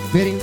بریم.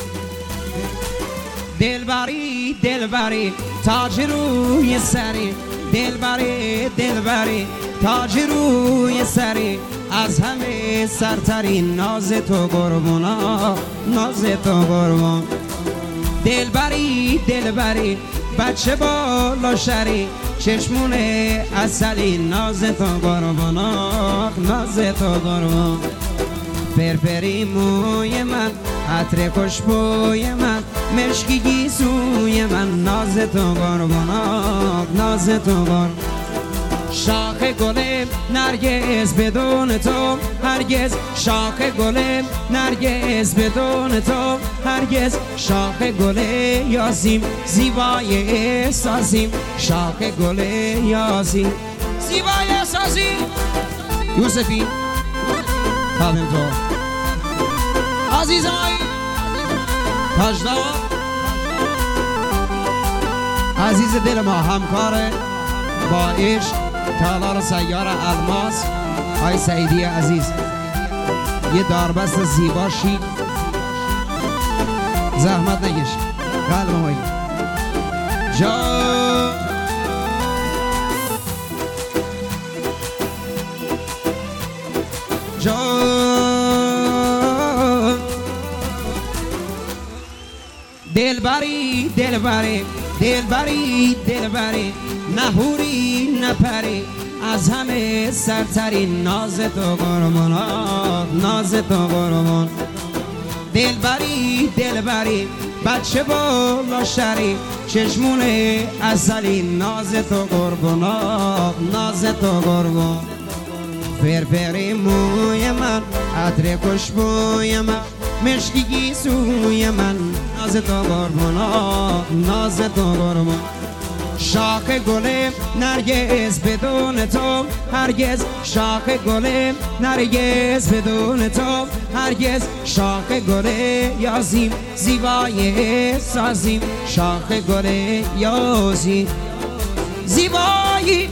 دلبری دلبری تاج روی سری، دلبری دلبری تاج روی سری، از همه سرترین ناز تو قربونا، ناز تو قربان. دلبری دلبری بچه بالا شری، چشمون اصلی، ناز تو قربانا، ناز تو قربان. پرپری موی من، عطر خوشبوی من، مشکی گیسوی من، ناز تو قربانا، ناز تو قربان. شاخ گل نرگس بدون تو هرگز، شاخ گل نرگس بدون تو هرگز، شاخ گل یاسیم زیبای احساسیم، شاخ گل یاسیم زیبای احساسیم. یوسفی خادم تو عزیز مایی تاجدار، عزیز دل ما، همکار با عشق، تالار سیار الماس، آی سعیدی عزیز، یه داربست زیبا شیک، زحمت نکش، قلب مایی جان. جان دلبری دلبری دلبری دلبری، نهوری نپری، از همه سرترین ناز تو قربان، ناز تو قربان. دلبری دلبری بچه بالا شری، چشمون اصلی، ناز تو قربان، ناز تو قربان. پرپری موی من، عطر خوشبوی من، مشکی گیسوی من، ناز تو قربان، ناز تو قربان. شاخ گل نرگس بدون تو هرگز، شاخ گل نرگس بدون تو هرگز، شاخ گل یاسیم زیبای احساسیم، شاخ گل یاسیم زیبایی.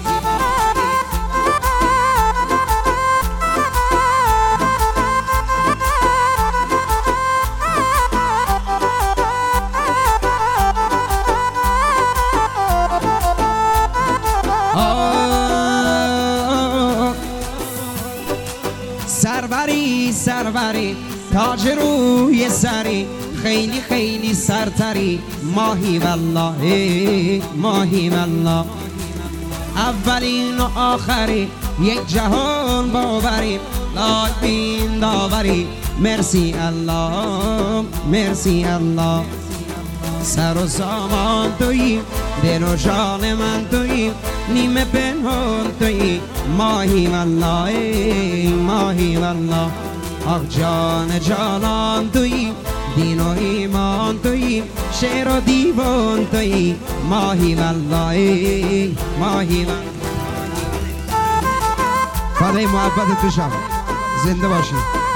سروری سروری تاج روی سری، خیلی خیلی سرتری، ماهی والله ماهی والله. اولین و آخری یک جهان باوری، لاکبین داوری، مرسی الله مرسی الله. سر و سامان تویی، دل و جان من تویی، نیمه پنهان تویی، ماهی والله ماهی والله. آخ جان جانان تویی، دین و ایمان تویی، شعر و دیوان تویی، ماهی والله ماهی والله. فدای محبت توشم، زنده باشی.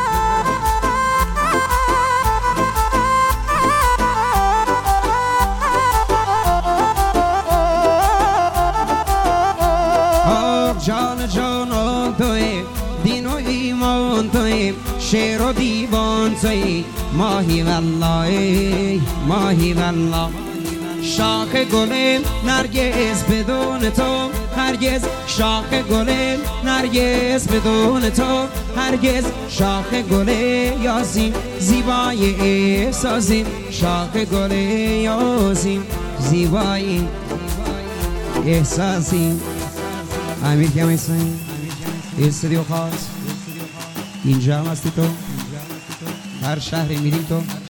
جان جانان توی، دین و ایمان توی، شعر و دیوان توی، ماهی والله ماهی والله. شاخ گل نرگس بدون تو هرگز، شاخ گل نرگس بدون تو هرگز، شاخ گل یاسیم زیبای احساسیم، شاخ گل یاسیم زیبای احساسیم. امیر که میسنیم استودیو خاص اینجا هم هستی تو، هر شهری میریم تو